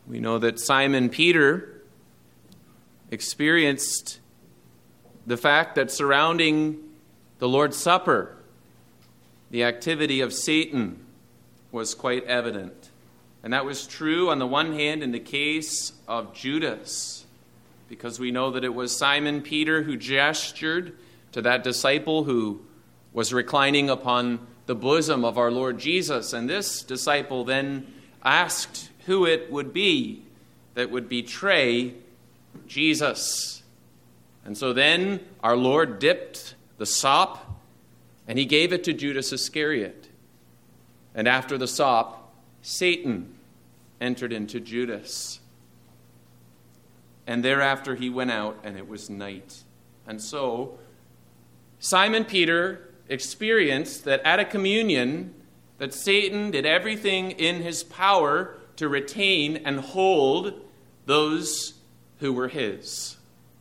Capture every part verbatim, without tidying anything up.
We know that Simon Peter experienced the fact that surrounding the Lord's Supper, the activity of Satan was quite evident. And that was true on the one hand in the case of Judas, because we know that it was Simon Peter who gestured to that disciple who was reclining upon the bosom of our Lord Jesus. And this disciple then asked who it would be that would betray Jesus. And so then our Lord dipped the sop and he gave it to Judas Iscariot. And after the sop, Satan entered into Judas. And thereafter he went out and it was night. And so Simon Peter experienced that at a communion that Satan did everything in his power to retain and hold those who were his.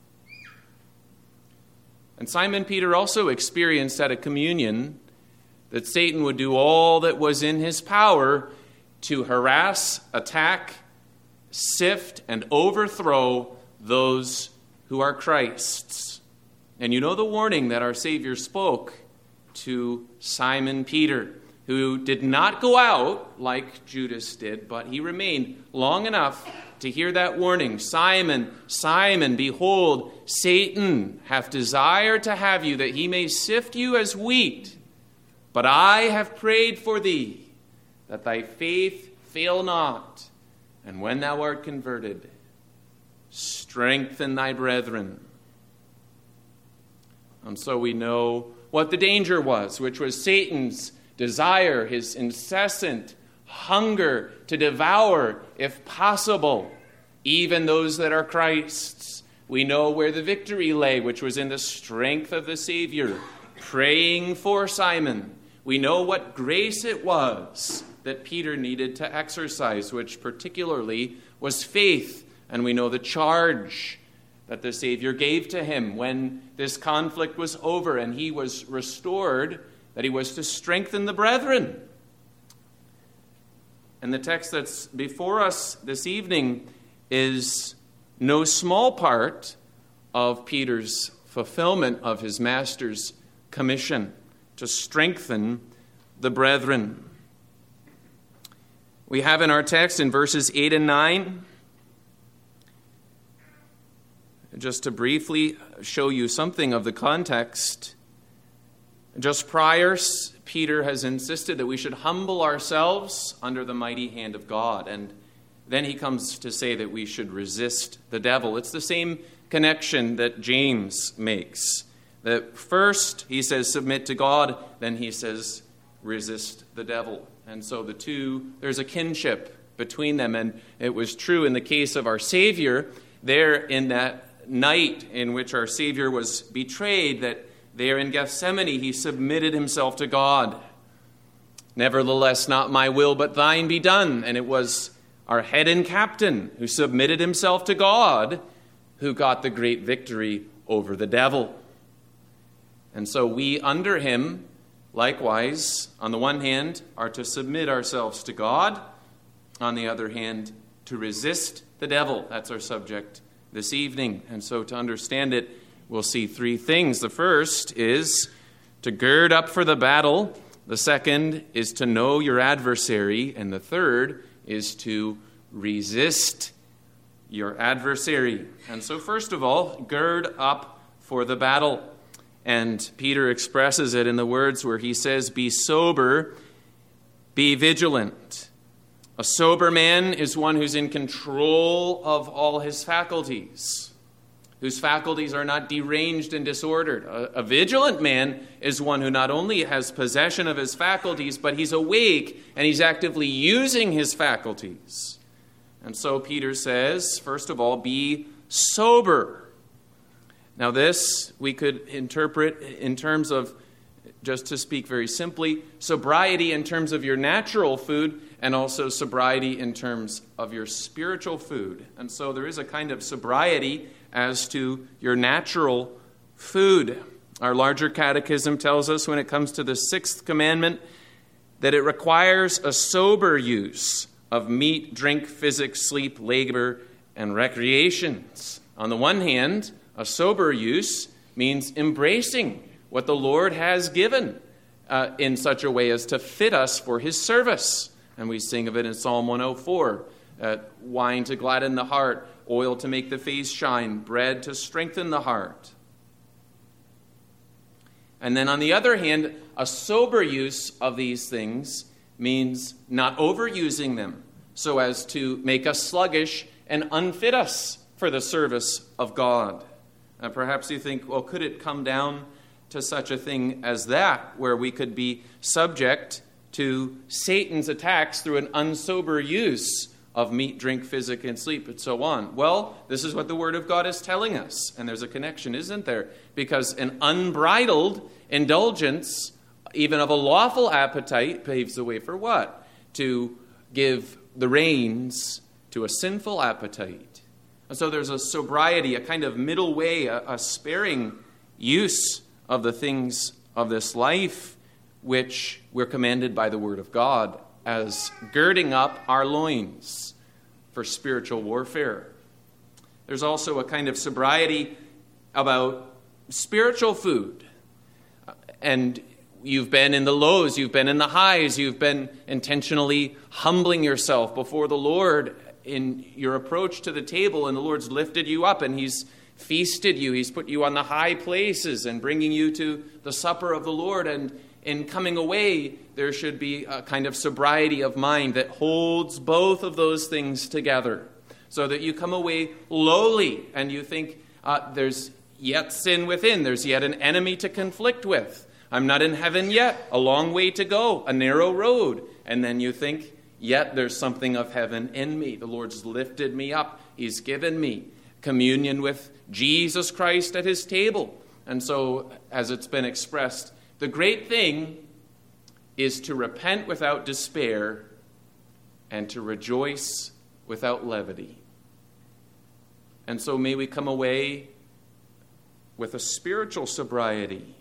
And Simon Peter also experienced at a communion that Satan would do all that was in his power to harass, attack, sift, and overthrow those who are Christ's. And you know the warning that our Savior spoke to Simon Peter, who did not go out like Judas did, but he remained long enough to hear that warning. Simon, Simon, behold, Satan hath desired to have you, that he may sift you as wheat. But I have prayed for thee, that thy faith fail not. And when thou art converted, strengthen thy brethren. And so we know what the danger was, which was Satan's desire, his incessant hunger to devour, if possible, even those that are Christ's. We know where the victory lay, which was in the strength of the Savior, praying for Simon. We know what grace it was that Peter needed to exercise, which particularly was faith. And we know the charge that the Savior gave to him when this conflict was over and he was restored, that he was to strengthen the brethren. And the text that's before us this evening is no small part of Peter's fulfillment of his master's commission to strengthen the brethren. We have in our text in verses eight and nine, just to briefly show you something of the context. Just prior, Peter has insisted that we should humble ourselves under the mighty hand of God. And then he comes to say that we should resist the devil. It's the same connection that James makes. That first, he says, submit to God. Then he says, resist the devil. And so the two, there's a kinship between them. And it was true in the case of our Savior, there in that night in which our Savior was betrayed, that there in Gethsemane he submitted himself to God. Nevertheless, not my will, but thine be done. And it was our head and captain who submitted himself to God who got the great victory over the devil. And so we under him, likewise, on the one hand, are to submit ourselves to God. On the other hand, to resist the devil. That's our subject this evening. And so to understand it, we'll see three things. The first is to gird up for the battle. The second is to know your adversary. And the third is to resist your adversary. And so first of all, gird up for the battle. And Peter expresses it in the words where he says, be sober, be vigilant. A sober man is one who's in control of all his faculties, whose faculties are not deranged and disordered. A, a vigilant man is one who not only has possession of his faculties, but he's awake and he's actively using his faculties. And so Peter says, first of all, be sober. Now this we could interpret in terms of, just to speak very simply, sobriety in terms of your natural food and also sobriety in terms of your spiritual food. And so there is a kind of sobriety as to your natural food. Our larger catechism tells us when it comes to the sixth commandment that it requires a sober use of meat, drink, physic, sleep, labor, and recreations. On the one hand, a sober use means embracing what the Lord has given uh, in such a way as to fit us for his service. And we sing of it in Psalm one oh four. Uh, wine to gladden the heart, oil to make the face shine, bread to strengthen the heart. And then on the other hand, a sober use of these things means not overusing them so as to make us sluggish and unfit us for the service of God. And perhaps you think, well, could it come down to such a thing as that, where we could be subject to Satan's attacks through an unsober use of meat, drink, physic, and sleep, and so on? Well, this is what the Word of God is telling us. And there's a connection, isn't there? Because an unbridled indulgence, even of a lawful appetite, paves the way for what? To give the reins to a sinful appetite. And so there's a sobriety, a kind of middle way, a, a sparing use of the things of this life, which we're commanded by the Word of God as girding up our loins for spiritual warfare. There's also a kind of sobriety about spiritual food. And you've been in the lows, you've been in the highs, you've been intentionally humbling yourself before the Lord in your approach to the table, and the Lord's lifted you up and he's feasted you. He's put you on the high places and bringing you to the supper of the Lord. And in coming away, there should be a kind of sobriety of mind that holds both of those things together, so that you come away lowly and you think uh, there's yet sin within. There's yet an enemy to conflict with. I'm not in heaven yet. A long way to go, a narrow road. And then you think, yet there's something of heaven in me. The Lord's lifted me up. He's given me communion with Jesus Christ at his table. And so, as it's been expressed, the great thing is to repent without despair and to rejoice without levity. And so may we come away with a spiritual sobriety.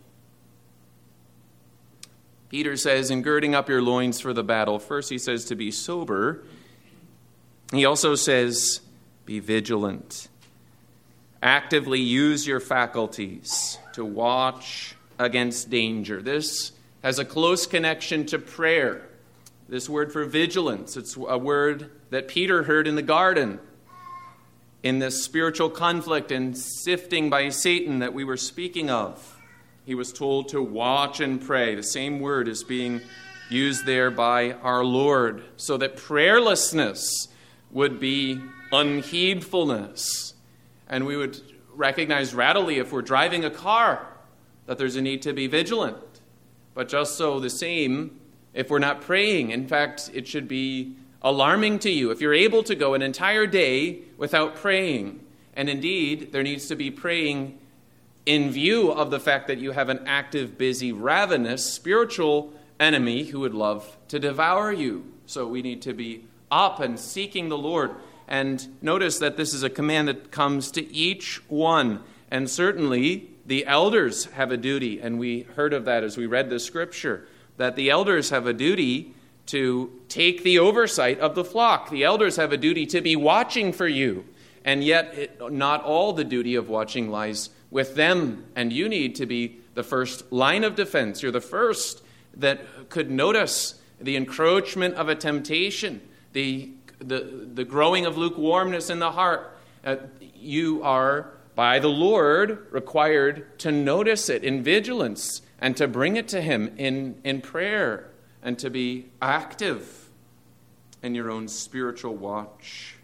Peter says, in girding up your loins for the battle, first he says to be sober. He also says, be vigilant. Actively use your faculties to watch against danger. This has a close connection to prayer. This word for vigilance, it's a word that Peter heard in the garden in this spiritual conflict and sifting by Satan that we were speaking of. He was told to watch and pray. The same word is being used there by our Lord, so that prayerlessness would be unheedfulness. And we would recognize readily, if we're driving a car, that there's a need to be vigilant. But just so the same, if we're not praying. In fact, it should be alarming to you if you're able to go an entire day without praying. And indeed, there needs to be praying in view of the fact that you have an active, busy, ravenous spiritual enemy who would love to devour you. So we need to be up and seeking the Lord. And notice that this is a command that comes to each one. And certainly the elders have a duty, and we heard of that as we read the scripture, that the elders have a duty to take the oversight of the flock. The elders have a duty to be watching for you. And yet it, not all the duty of watching lies with them. And you need to be the first line of defense. You're the first that could notice the encroachment of a temptation, the the, the growing of lukewarmness in the heart. Uh, you are, by the Lord, required to notice it in vigilance and to bring it to him in, in prayer and to be active in your own spiritual watch.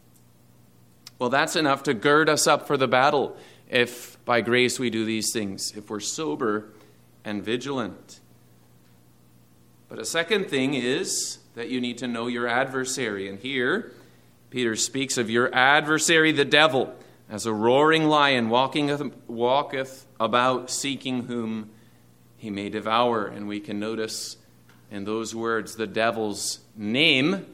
Well, that's enough to gird us up for the battle if by grace we do these things, if we're sober and vigilant. But a second thing is that you need to know your adversary. And here, Peter speaks of your adversary, the devil, as a roaring lion walking, walketh about, seeking whom he may devour. And we can notice in those words the devil's name,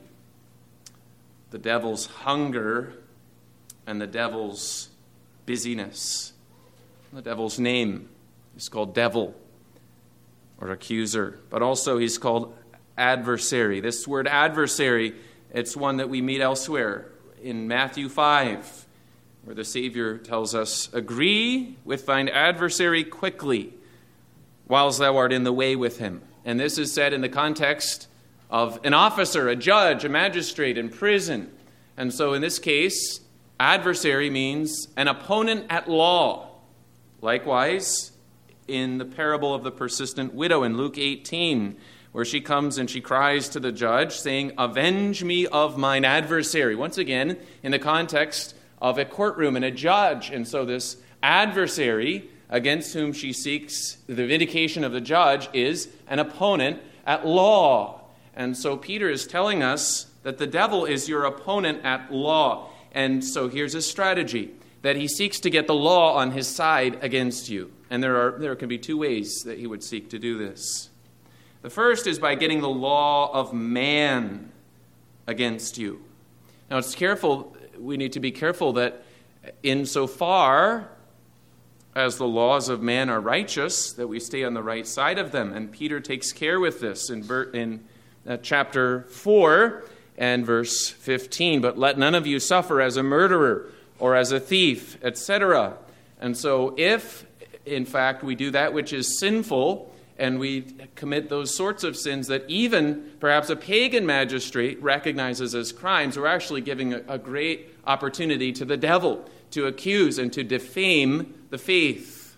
the devil's hunger, and the devil's busyness. The devil's name is called devil or accuser, but also he's called adversary. This word adversary It's one that we meet elsewhere in Matthew five, where the Savior tells us, "Agree with thine adversary quickly, whiles thou art in the way with him." And this is said in the context of an officer, a judge, a magistrate in prison. And so in this case, adversary means an opponent at law. Likewise, in the parable of the persistent widow in Luke eighteen, where she comes and she cries to the judge, saying, "Avenge me of mine adversary." Once again, in the context of a courtroom and a judge. And so this adversary against whom she seeks the vindication of the judge is an opponent at law. And so Peter is telling us that the devil is your opponent at law. And so here's his strategy, that he seeks to get the law on his side against you. And there are there can be two ways that he would seek to do this. The first is by getting the law of man against you. Now it's careful, we need to be careful that insofar as the laws of man are righteous, that we stay on the right side of them. And Peter takes care with this in, in uh, chapter four and verse fifteen. "But let none of you suffer as a murderer or as a thief, et cetera" And so if, in fact, we do that which is sinful, and we commit those sorts of sins that even perhaps a pagan magistrate recognizes as crimes, we're actually giving a, a great opportunity to the devil to accuse and to defame the faith.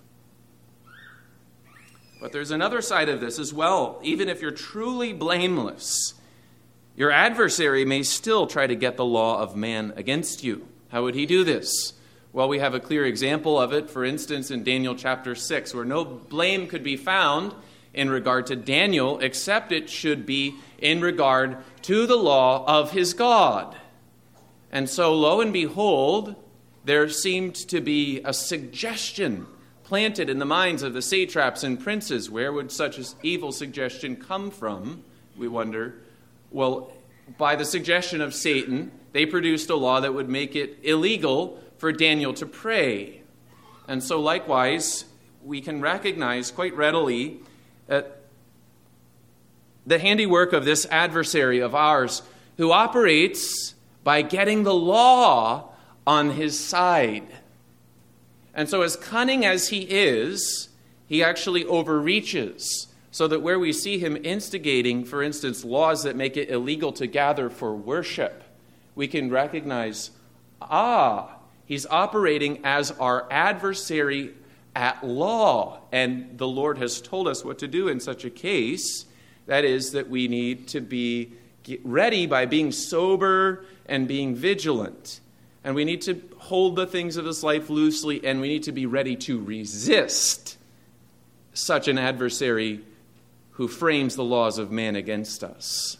But there's another side of this as well. Even if you're truly blameless, your adversary may still try to get the law of man against you. How would he do this? Well, we have a clear example of it, for instance, in Daniel chapter six, where no blame could be found in regard to Daniel, except it should be in regard to the law of his God. And so, lo and behold, there seemed to be a suggestion planted in the minds of the satraps and princes. Where would such an evil suggestion come from, we wonder? Well, by the suggestion of Satan, they produced a law that would make it illegal for Daniel to pray. And so likewise, we can recognize quite readily that the handiwork of this adversary of ours, who operates by getting the law on his side. And so as cunning as he is, he actually overreaches, so that where we see him instigating, for instance, laws that make it illegal to gather for worship, we can recognize, ah, he's operating as our adversary at law. And the Lord has told us what to do in such a case. That is, that we need to be ready by being sober and being vigilant. And we need to hold the things of this life loosely, and we need to be ready to resist such an adversary who frames the laws of man against us.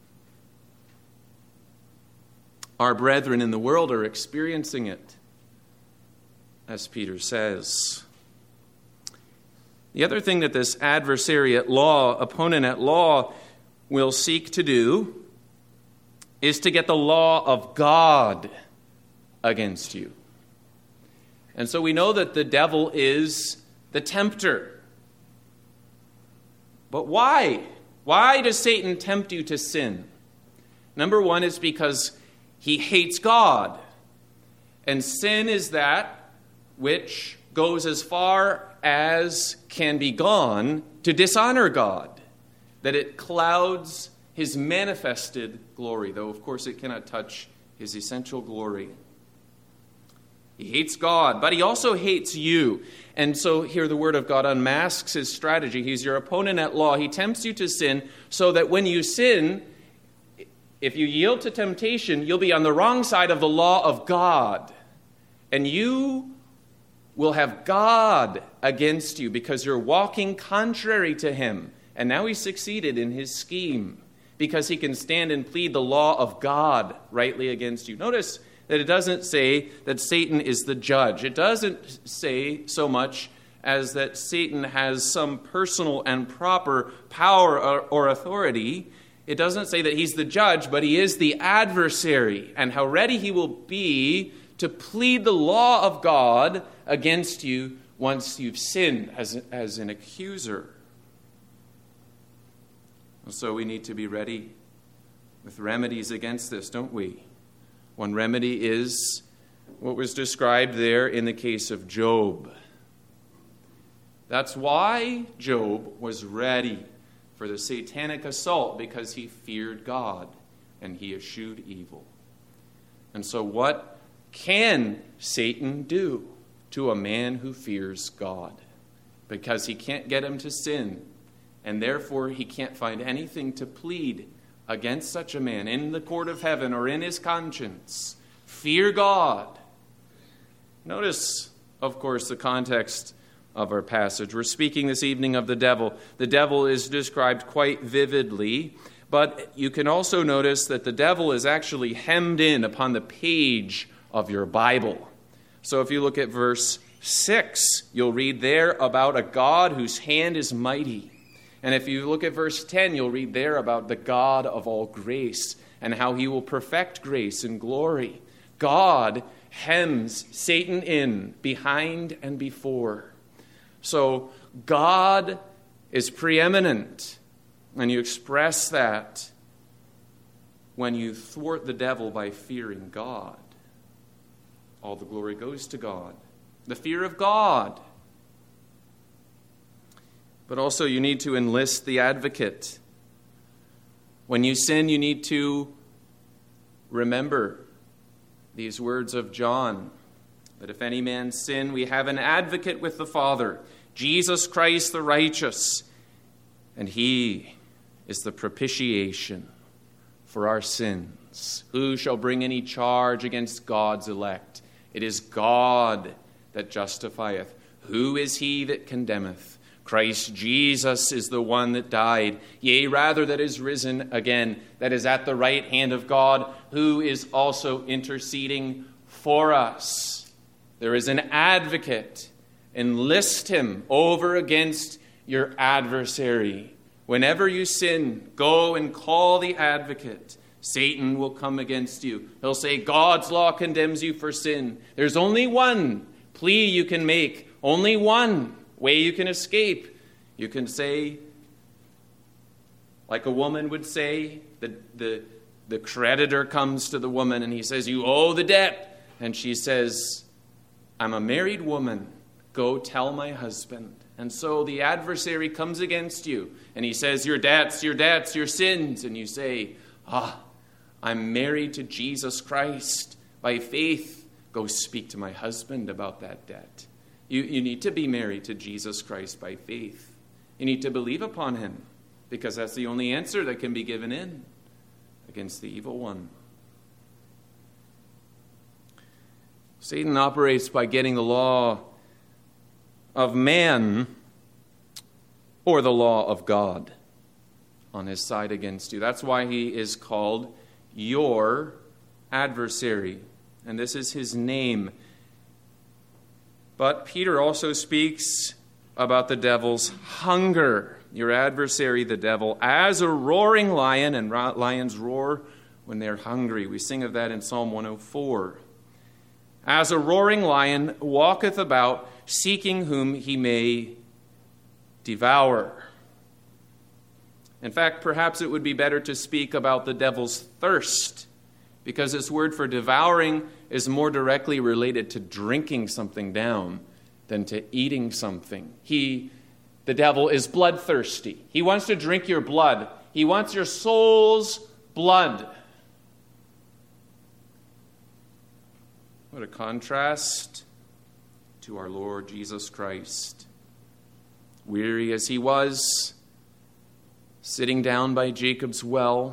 Our brethren in the world are experiencing it, as Peter says. The other thing that this adversary at law, opponent at law, will seek to do is to get the law of God against you. And so we know that the devil is the tempter. But why? Why does Satan tempt you to sin? Number one is because he hates God. And sin is that which goes as far as can be gone to dishonor God, that it clouds his manifested glory, though of course it cannot touch his essential glory. He hates God, but he also hates you. And so here the word of God unmasks his strategy. He's your opponent at law. He tempts you to sin so that when you sin, if you yield to temptation, you'll be on the wrong side of the law of God. And you will have God against you because you're walking contrary to him. And now he's succeeded in his scheme because he can stand and plead the law of God rightly against you. Notice that it doesn't say that Satan is the judge. It doesn't say so much as that Satan has some personal and proper power or, or authority. It doesn't say that he's the judge, but he is the adversary, and how ready he will be to plead the law of God against you once you've sinned as, as an accuser. So we need to be ready with remedies against this, don't we? One remedy is what was described there in the case of Job. That's why Job was ready for the satanic assault, because he feared God and he eschewed evil. And so what can Satan do to a man who fears God? Because he can't get him to sin, and therefore he can't find anything to plead against such a man in the court of heaven or in his conscience. Fear God. Notice, of course, the context of our passage. We're speaking this evening of the devil. The devil is described quite vividly, but you can also notice that the devil is actually hemmed in upon the page of your Bible. So if you look at verse six, you'll read there about a God whose hand is mighty. And if you look at verse ten, you'll read there about the God of all grace and how he will perfect grace and glory. God hems Satan in behind and before. So God is preeminent, and you express that when you thwart the devil by fearing God. All the glory goes to God. The fear of God. But also you need to enlist the advocate. When you sin, you need to remember these words of John, that if any man sin, we have an advocate with the Father, Jesus Christ the righteous, and he is the propitiation for our sins. Who shall bring any charge against God's elect? It is God that justifieth. Who is he that condemneth? Christ Jesus is the one that died, yea, rather that is risen again, that is at the right hand of God, who is also interceding for us. There is an advocate. Enlist him over against your adversary. Whenever you sin, go and call the advocate. Satan will come against you. He'll say, God's law condemns you for sin. There's only one plea you can make, only one way you can escape. You can say, like a woman would say, the, the, the creditor comes to the woman and he says, you owe the debt. And she says, I'm a married woman. Go tell my husband. And so the adversary comes against you and he says, your debts, your debts, your sins. And you say, ah, I'm married to Jesus Christ. By faith, go speak to my husband about that debt. You, you need to be married to Jesus Christ by faith. You need to believe upon him, because that's the only answer that can be given in against the evil one. Satan operates by getting the law of man or the law of God on his side against you. That's why he is called your adversary. And this is his name. But Peter also speaks about the devil's hunger. Your adversary, the devil, as a roaring lion, and lions roar when they're hungry. We sing of that in Psalm one oh four. As a roaring lion walketh about, seeking whom he may devour. In fact, perhaps it would be better to speak about the devil's thirst, because this word for devouring is more directly related to drinking something down than to eating something. He, the devil, is bloodthirsty. He wants to drink your blood. He wants your soul's blood. What a contrast to our Lord Jesus Christ. Weary as he was, sitting down by Jacob's well,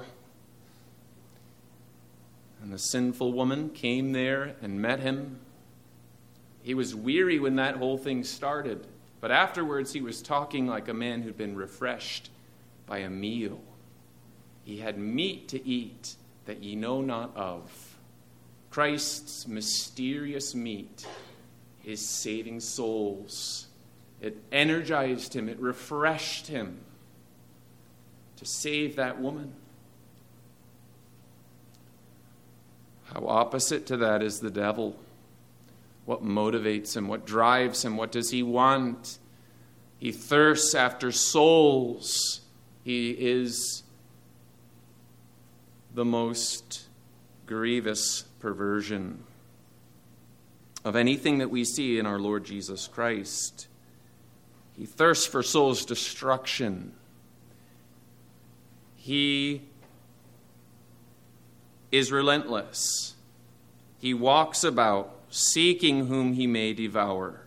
and the sinful woman came there and met him. He was weary when that whole thing started, but afterwards he was talking like a man who'd been refreshed by a meal. He had meat to eat that ye know not of. Christ's mysterious meat is saving souls. It energized him, it refreshed him to save that woman. How opposite to that is the devil. What motivates him? What drives him? What does he want? He thirsts after souls. He is the most grievous perversion of anything that we see in our Lord Jesus Christ. He thirsts for souls' destruction. He is relentless. He walks about seeking whom he may devour.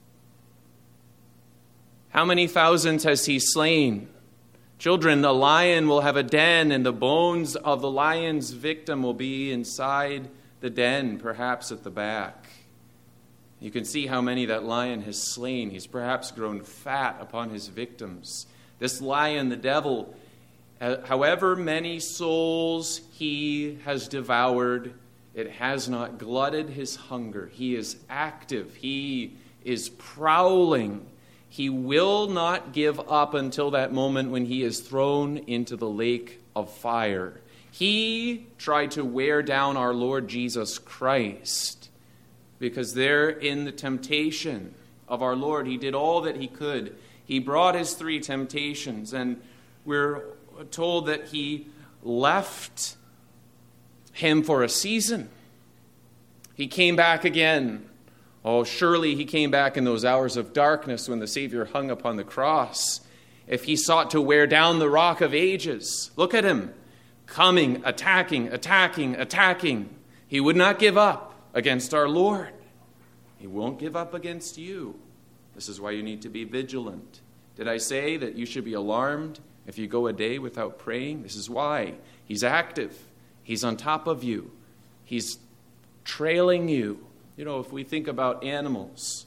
How many thousands has he slain? Children, the lion will have a den, and the bones of the lion's victim will be inside the den, perhaps at the back. You can see how many that lion has slain. He's perhaps grown fat upon his victims. This lion, the devil, however many souls he has devoured, it has not glutted his hunger. He is active. He is prowling. He will not give up until that moment when he is thrown into the lake of fire. He tried to wear down our Lord Jesus Christ because there in the temptation of our Lord, he did all that he could. He brought his three temptations, and we're told that he left him for a season. He came back again. Oh, surely he came back in those hours of darkness when the Savior hung upon the cross. If he sought to wear down the Rock of Ages, look at him, coming, attacking, attacking, attacking. He would not give up against our Lord. He won't give up against you. This is why you need to be vigilant. Did I say that you should be alarmed if you go a day without praying? This is why. He's active. He's on top of you. He's trailing you. You know, if we think about animals,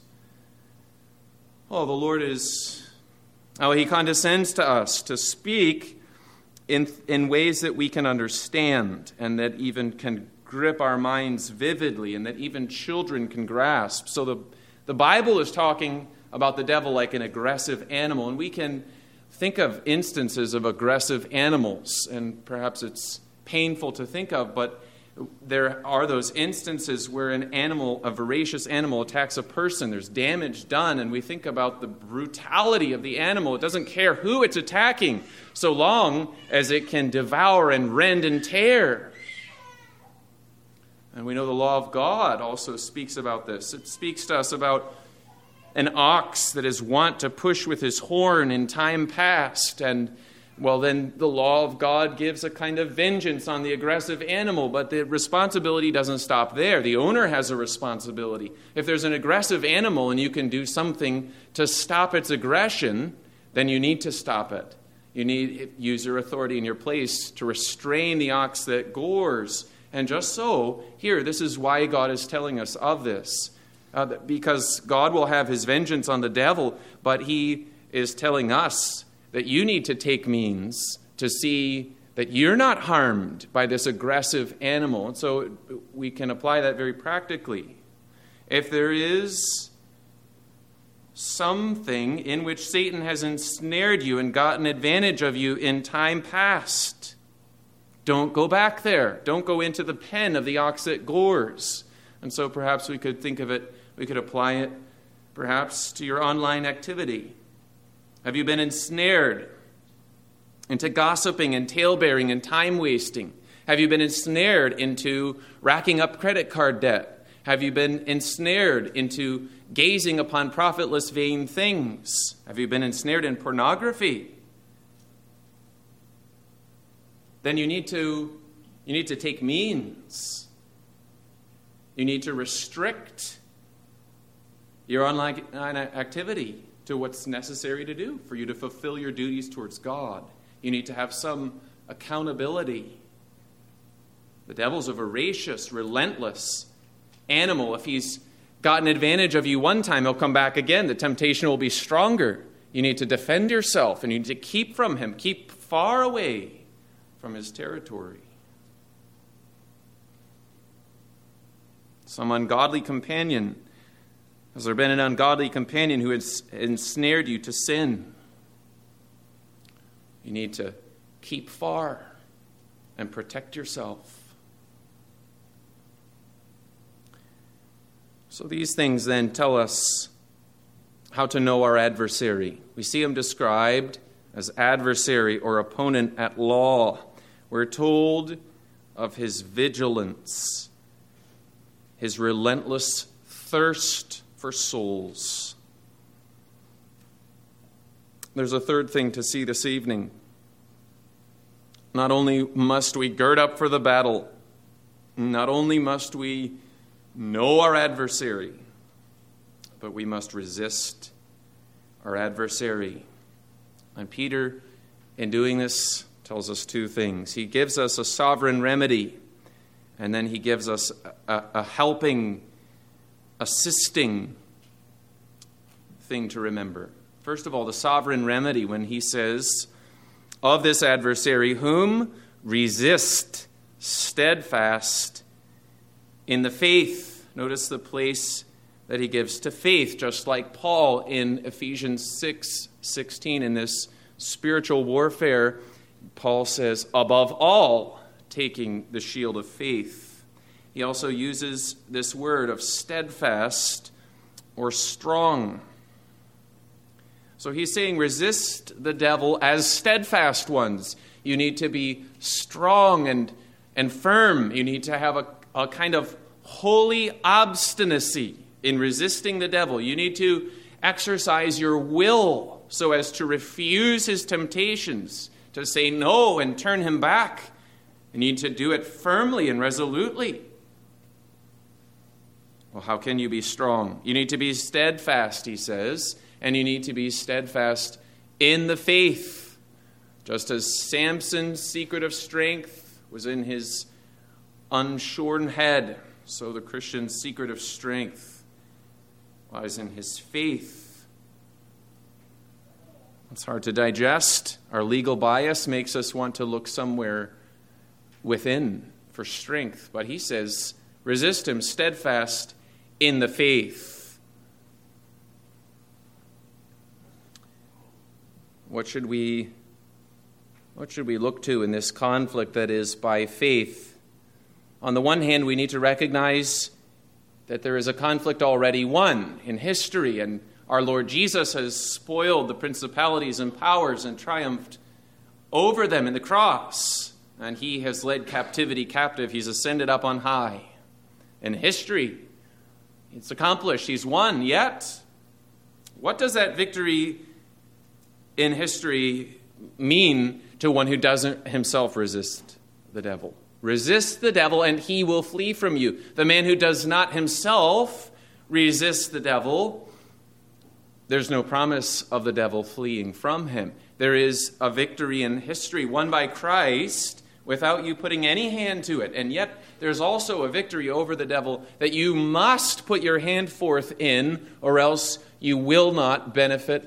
oh, the Lord is, oh, he condescends to us to speak in, in ways that we can understand and that even can grip our minds vividly and that even children can grasp. So the, the Bible is talking about the devil like an aggressive animal, and we can think of instances of aggressive animals, and perhaps it's painful to think of, but there are those instances where an animal, a voracious animal, attacks a person. There's damage done, and we think about the brutality of the animal. It doesn't care who it's attacking, so long as it can devour and rend and tear. And we know the law of God also speaks about this. It speaks to us about an ox that is wont to push with his horn in time past, and well, then the law of God gives a kind of vengeance on the aggressive animal, but the responsibility doesn't stop there. The owner has a responsibility. If there's an aggressive animal and you can do something to stop its aggression, then you need to stop it. You need to use your authority in your place to restrain the ox that gores. And just so, here, this is why God is telling us of this. Uh, because God will have his vengeance on the devil, but he is telling us that you need to take means to see that you're not harmed by this aggressive animal. And so we can apply that very practically. If there is something in which Satan has ensnared you and gotten advantage of you in time past, don't go back there. Don't go into the pen of the ox that gores. And so perhaps we could think of it, we could apply it perhaps to your online activity. Have you been ensnared into gossiping and talebearing and time wasting? Have you been ensnared into racking up credit card debt? Have you been ensnared into gazing upon profitless vain things? Have you been ensnared in pornography? Then you need to you need to take means. You need to restrict your online activity to what's necessary to do for you to fulfill your duties towards God. You need to have some accountability. The devil's a voracious, relentless animal. If he's gotten advantage of you one time, he'll come back again. The temptation will be stronger. You need to defend yourself, and you need to keep from him. Keep far away from his territory. Some ungodly companion. Has there been an ungodly companion who has ensnared you to sin? You need to keep far and protect yourself. So these things then tell us how to know our adversary. We see him described as adversary or opponent at law. We're told of his vigilance, his relentless thirst for souls. There's a third thing to see this evening. Not only must we gird up for the battle, not only must we know our adversary, but we must resist our adversary. And Peter, in doing this, tells us two things. He gives us a sovereign remedy, and then he gives us a, a helping, assisting thing to remember. First of all, the sovereign remedy, when he says, of this adversary, whom resist steadfast in the faith. Notice the place that he gives to faith, just like Paul in Ephesians six sixteen. In this spiritual warfare, Paul says, above all, taking the shield of faith. He also uses this word of steadfast or strong. So he's saying resist the devil as steadfast ones. You need to be strong and, and firm. You need to have a, a kind of holy obstinacy in resisting the devil. You need to exercise your will so as to refuse his temptations, to say no and turn him back. You need to do it firmly and resolutely. Well, how can you be strong? You need to be steadfast, he says. And you need to be steadfast in the faith. Just as Samson's secret of strength was in his unshorn head, so the Christian's secret of strength lies in his faith. It's hard to digest. Our legal bias makes us want to look somewhere within for strength. But he says, resist him steadfast in the faith. What should we, what should we look to in this conflict that is by faith? On the one hand, we need to recognize that there is a conflict already won in history, and our Lord Jesus has spoiled the principalities and powers and triumphed over them in the cross. And he has led captivity captive. He's ascended up on high. In history, it's accomplished. He's won. Yet, what does that victory in history mean to one who doesn't himself resist the devil? Resist the devil and he will flee from you. The man who does not himself resist the devil, there's no promise of the devil fleeing from him. There is a victory in history won by Christ without you putting any hand to it. And yet there's also a victory over the devil that you must put your hand forth in, or else you will not benefit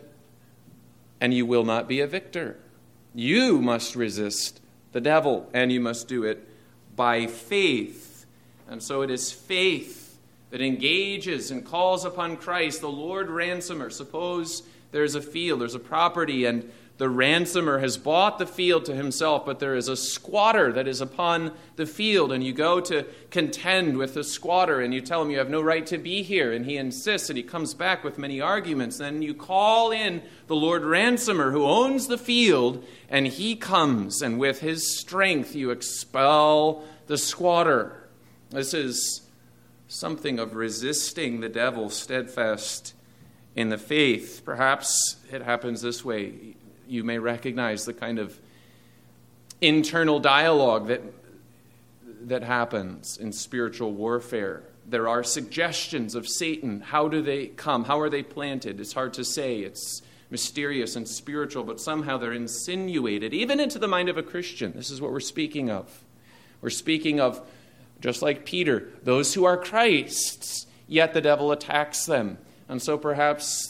and you will not be a victor. You must resist the devil, and you must do it by faith. And so it is faith that engages and calls upon Christ, the Lord ransomer. Suppose there's a field, there's a property, and the ransomer has bought the field to himself, but there is a squatter that is upon the field, and you go to contend with the squatter, and you tell him you have no right to be here, and he insists, and he comes back with many arguments. Then you call in the Lord ransomer who owns the field, and he comes, and with his strength you expel the squatter. This is something of resisting the devil steadfast in the faith. Perhaps it happens this way. You may recognize the kind of internal dialogue that that happens in spiritual warfare. There are suggestions of Satan. How do they come? How are they planted? It's hard to say. It's mysterious and spiritual, but somehow they're insinuated, even into the mind of a Christian. This is what we're speaking of. We're speaking of, just like Peter, those who are Christ's, yet the devil attacks them. And so perhaps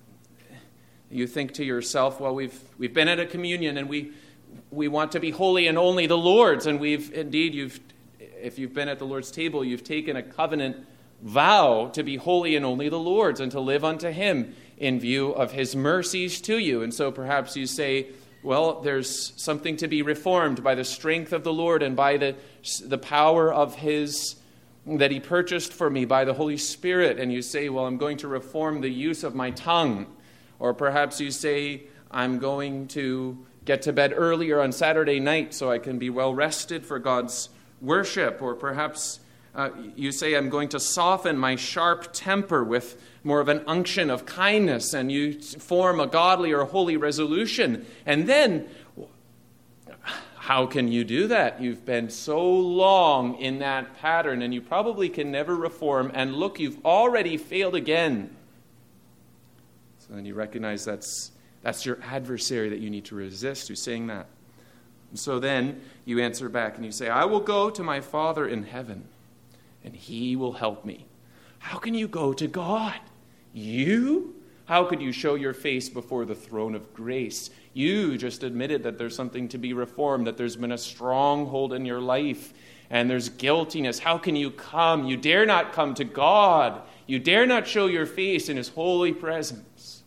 you think to yourself, well, we've we've been at a communion and we we want to be holy and only the Lord's, and we've indeed you've if you've been at the Lord's table, you've taken a covenant vow to be holy and only the Lord's and to live unto him in view of his mercies to you. And so perhaps you say, well, there's something to be reformed by the strength of the Lord and by the the power of his that he purchased for me by the Holy Spirit. And you say, well, I'm going to reform the use of my tongue. Or perhaps you say, I'm going to get to bed earlier on Saturday night so I can be well rested for God's worship, or perhaps uh, you say, I'm going to soften my sharp temper with more of an unction of kindness, and you form a godly or holy resolution. And then, how can you do that? You've been so long in that pattern, and you probably can never reform, and look, you've already failed again. So then you recognize that's that's your adversary that you need to resist who's saying that. And so then you answer back and you say, I will go to my Father in heaven, and he will help me. How can you go to God? You? How could you show your face before the throne of grace? You just admitted that there's something to be reformed, that there's been a stronghold in your life, and there's guiltiness. How can you come? You dare not come to God. You dare not show your face in his holy presence.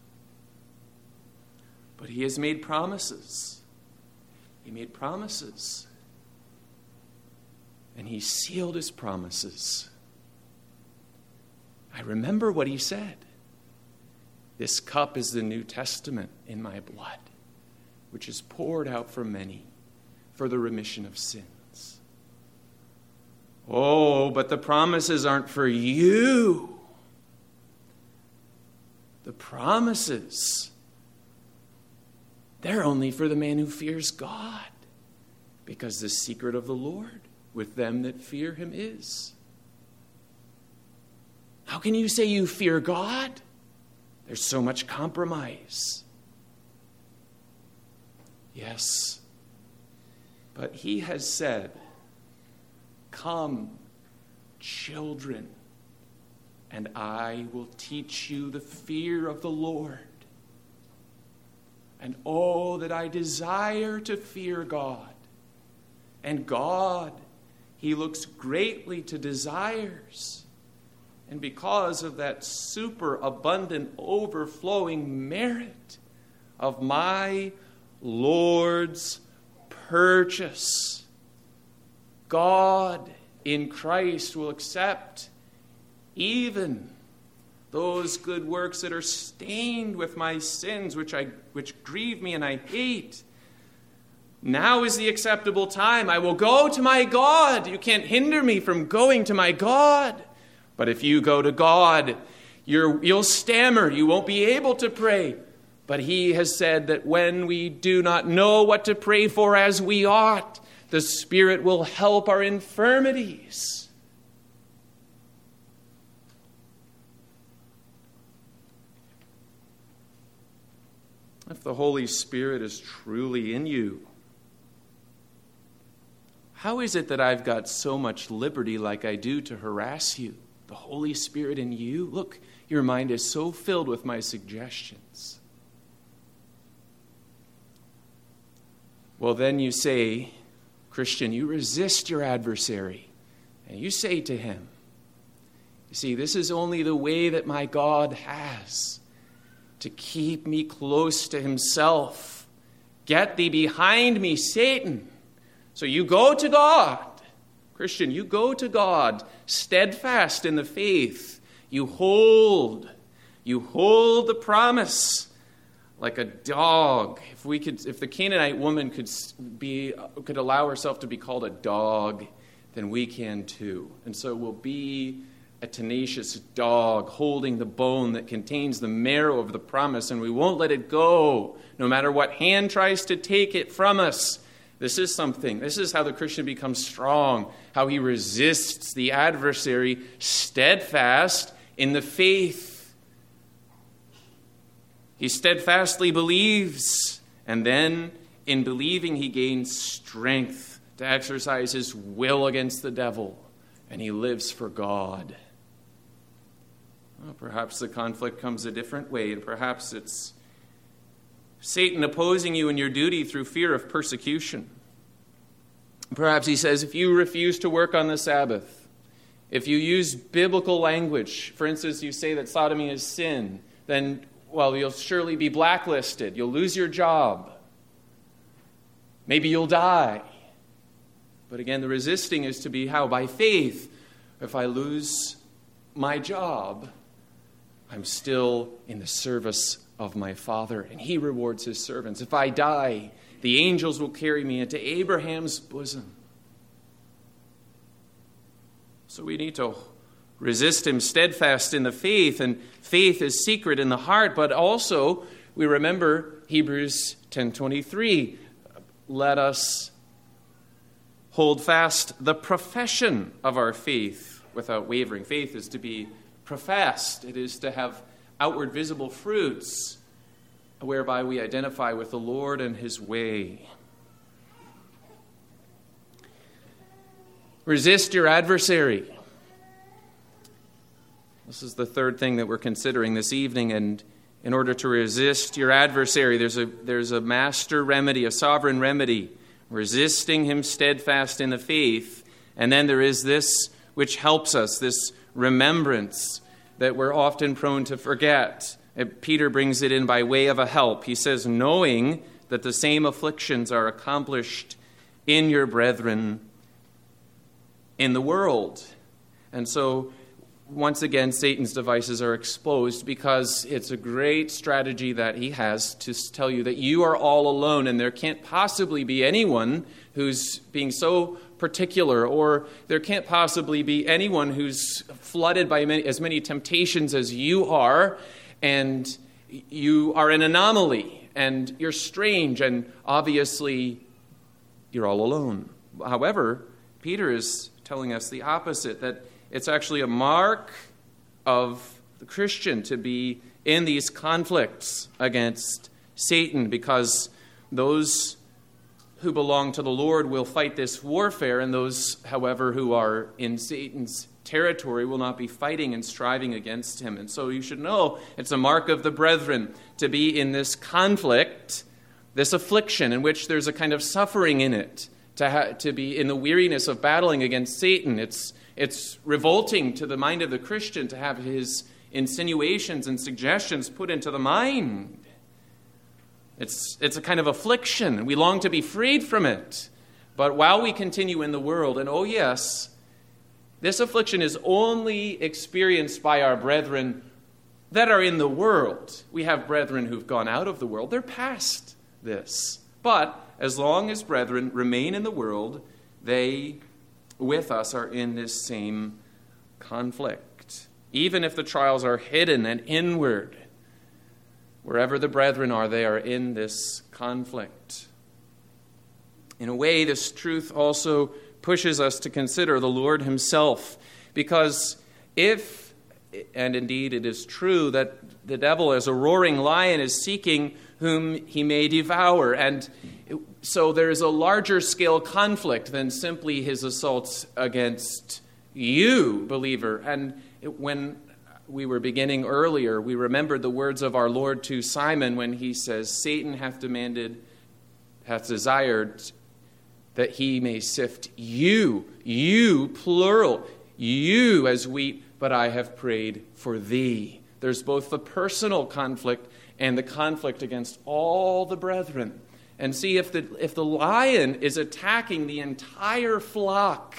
But he has made promises. He made promises. And he sealed his promises. I remember what he said. This cup is the New Testament in my blood, which is poured out for many for the remission of sins. Oh, but the promises aren't for you. The promises, they're only for the man who fears God, because the secret of the Lord with them that fear him is. How can you say you fear God? There's so much compromise. Yes, but he has said, come, children, and I will teach you the fear of the Lord. And oh, that I desire to fear God. And God, he looks greatly to desires. And because of that superabundant, overflowing merit of my Lord's purchase, God in Christ will accept even those good works that are stained with my sins, which I which grieve me and I hate. Now is the acceptable time. I will go to my God. You can't hinder me from going to my God. But if you go to God, you're, you'll stammer. You won't be able to pray. But he has said that when we do not know what to pray for as we ought, the Spirit will help our infirmities. If the Holy Spirit is truly in you, how is it that I've got so much liberty like I do to harass you? The Holy Spirit in you? Look, your mind is so filled with my suggestions. Well, then you say, Christian, you resist your adversary. And you say to him, you see, this is only the way that my God has to keep me close to himself. Get thee behind me, Satan. So you go to God. Christian, you go to God, steadfast in the faith. You hold, you hold the promise like a dog. If we could, if the Canaanite woman could be, could allow herself to be called a dog, then we can too. And so we'll be a tenacious dog holding the bone that contains the marrow of the promise, and we won't let it go, no matter what hand tries to take it from us. This is something. This is how the Christian becomes strong, how he resists the adversary, steadfast in the faith. He steadfastly believes, and then in believing he gains strength to exercise his will against the devil, and he lives for God. Well, perhaps the conflict comes a different way, and perhaps it's Satan opposing you in your duty through fear of persecution. Perhaps he says, if you refuse to work on the Sabbath, if you use biblical language, for instance, you say that sodomy is sin, then, well, you'll surely be blacklisted. You'll lose your job. Maybe you'll die. But again, the resisting is to be how? By faith. If I lose my job, I'm still in the service of my Father, and he rewards his servants. If I die, the angels will carry me into Abraham's bosom. So we need to resist him steadfast in the faith, and faith is secret in the heart, but also we remember Hebrews ten twenty-three. Let us hold fast the profession of our faith without wavering. Faith is to be professed. It is to have outward visible fruits whereby we identify with the Lord and his way. Resist your adversary. This is the third thing that we're considering this evening, and in order to resist your adversary, there's a there's a master remedy, a sovereign remedy, resisting him steadfast in the faith. And then there is this which helps us, this remembrance that we're often prone to forget. Peter brings it in by way of a help. He says, knowing that the same afflictions are accomplished in your brethren in the world. And so, once again, Satan's devices are exposed because it's a great strategy that he has to tell you that you are all alone and there can't possibly be anyone who's being so particular, or there can't possibly be anyone who's flooded by many, as many temptations as you are, and you are an anomaly and you're strange and obviously you're all alone. However, Peter is telling us the opposite, that it's actually a mark of the Christian to be in these conflicts against Satan, because those who belong to the Lord will fight this warfare, and those, however, who are in Satan's territory will not be fighting and striving against him. And so you should know it's a mark of the brethren to be in this conflict, this affliction in which there's a kind of suffering in it, to ha- to be in the weariness of battling against Satan. It's It's revolting to the mind of the Christian to have his insinuations and suggestions put into the mind. It's, it's a kind of affliction. We long to be freed from it. But while we continue in the world, and oh yes, this affliction is only experienced by our brethren that are in the world. We have brethren who've gone out of the world. They're past this. But as long as brethren remain in the world, they with us are in this same conflict. Even if the trials are hidden and inward, wherever the brethren are, they are in this conflict. In a way, this truth also pushes us to consider the Lord himself, because if, and indeed it is true, that the devil as a roaring lion is seeking whom he may devour, and so there is a larger scale conflict than simply his assaults against you, believer. And it, when we were beginning earlier, we remembered the words of our Lord to Simon when he says, Satan hath demanded, hath desired that he may sift you, you, plural, you as wheat, but I have prayed for thee. There's both the personal conflict and the conflict against all the brethren. And see, if the if the lion is attacking the entire flock,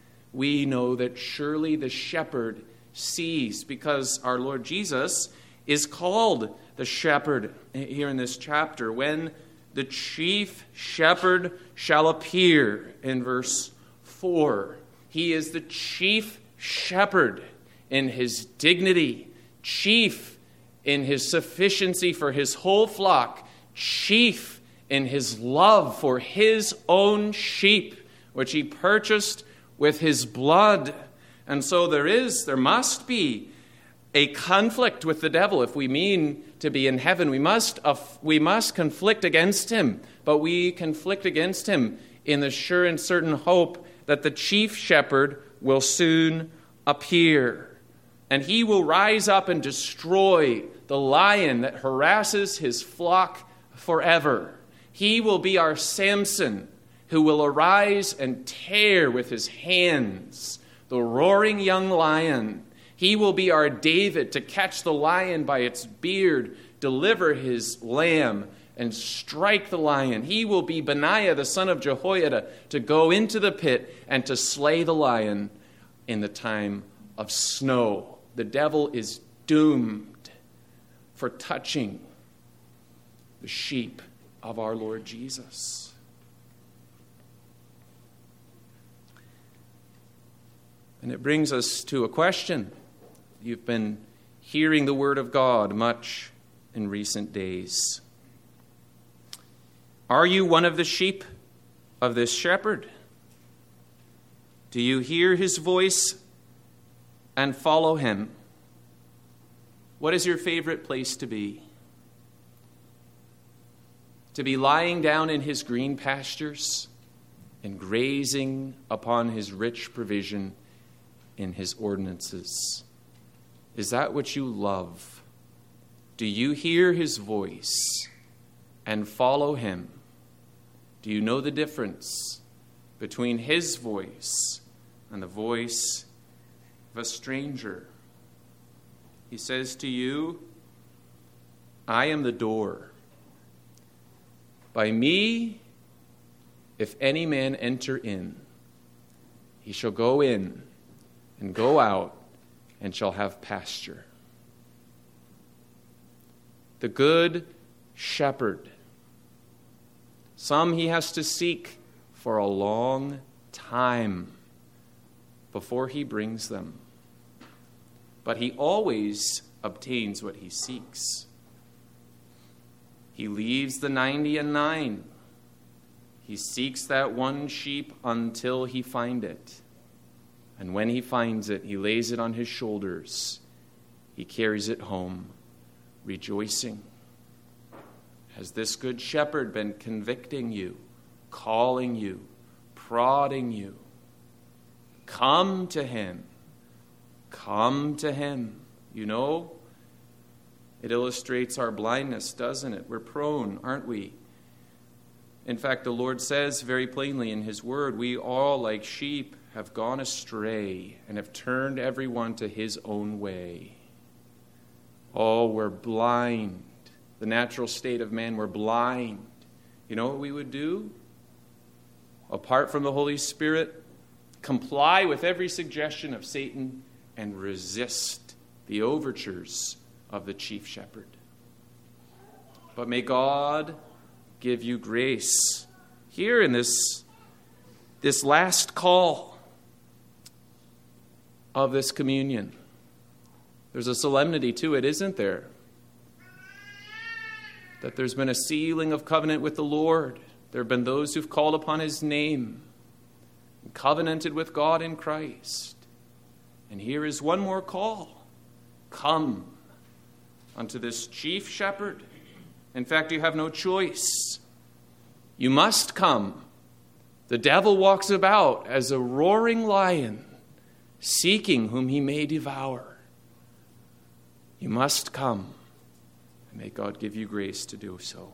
we know that surely the shepherd sees, because our Lord Jesus is called the shepherd here in this chapter. When the chief shepherd shall appear, in verse four, he is the chief shepherd in his dignity, chief in his sufficiency for his whole flock, chief in his love for his own sheep, which he purchased with his blood. And so there is, there must be a conflict with the devil. If we mean to be in heaven, we must, uh, we must conflict against him. But we conflict against him in the sure and certain hope that the chief shepherd will soon appear. And he will rise up and destroy the lion that harasses his flock forever. He will be our Samson, who will arise and tear with his hands the roaring young lion. He will be our David, to catch the lion by its beard, deliver his lamb, and strike the lion. He will be Benaiah, the son of Jehoiada, to go into the pit and to slay the lion in the time of snow. The devil is doomed for touching the sheep of our Lord Jesus. And it brings us to a question. You've been hearing the word of God much in recent days. Are you one of the sheep of this shepherd? Do you hear his voice and follow him? What is your favorite place to be? To be lying down in his green pastures and grazing upon his rich provision in his ordinances. Is that what you love? Do you hear his voice and follow him? Do you know the difference between his voice and the voice of a stranger? He says to you, I am the door. By me, if any man enter in, he shall go in and go out and shall have pasture. The good shepherd. Some he has to seek for a long time before he brings them. But he always obtains what he seeks. He leaves the ninety and nine. He seeks that one sheep until he find it. And when he finds it, he lays it on his shoulders. He carries it home, rejoicing. Has this good shepherd been convicting you, calling you, prodding you? Come to him. Come to him. You know, it illustrates our blindness, doesn't it? We're prone, aren't we? In fact, the Lord says very plainly in his word, we all, like sheep, have gone astray and have turned everyone to his own way. Oh, we're blind. The natural state of man, we're blind. You know what we would do? Apart from the Holy Spirit, comply with every suggestion of Satan and resist the overtures of the chief shepherd. But may God give you grace here in this, this last call of this communion. There's a solemnity to it, isn't there? That there's been a sealing of covenant with the Lord. There have been those who've called upon his name and covenanted with God in Christ. And here is one more call. Come unto this chief shepherd. In fact, you have no choice. You must come. The devil walks about as a roaring lion, seeking whom he may devour. You must come. And may God give you grace to do so.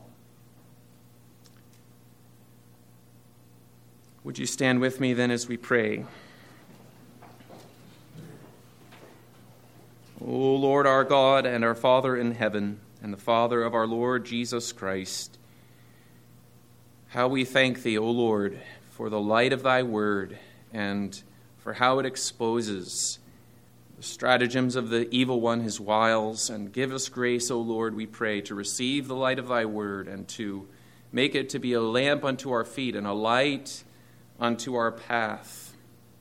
Would you stand with me then as we pray? O Lord our God and our Father in heaven, and the Father of our Lord Jesus Christ, how we thank thee, O Lord, for the light of thy word and for how it exposes the stratagems of the evil one, his wiles. And give us grace, O Lord, we pray, to receive the light of thy word and to make it to be a lamp unto our feet and a light unto our path.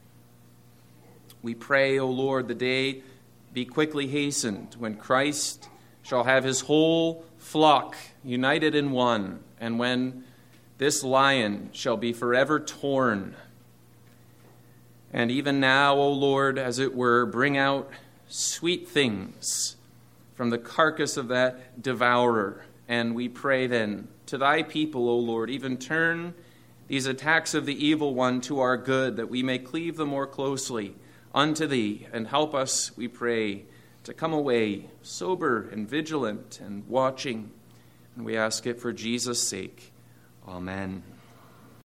We pray, O Lord, the day be quickly hastened when Christ shall have his whole flock united in one, and when this lion shall be forever torn. And even now, O Lord, as it were, bring out sweet things from the carcass of that devourer. And we pray then to thy people, O Lord, even turn these attacks of the evil one to our good, that we may cleave the more closely unto thee, and help us, we pray, to come away sober and vigilant and watching. And we ask it for Jesus' sake. Amen.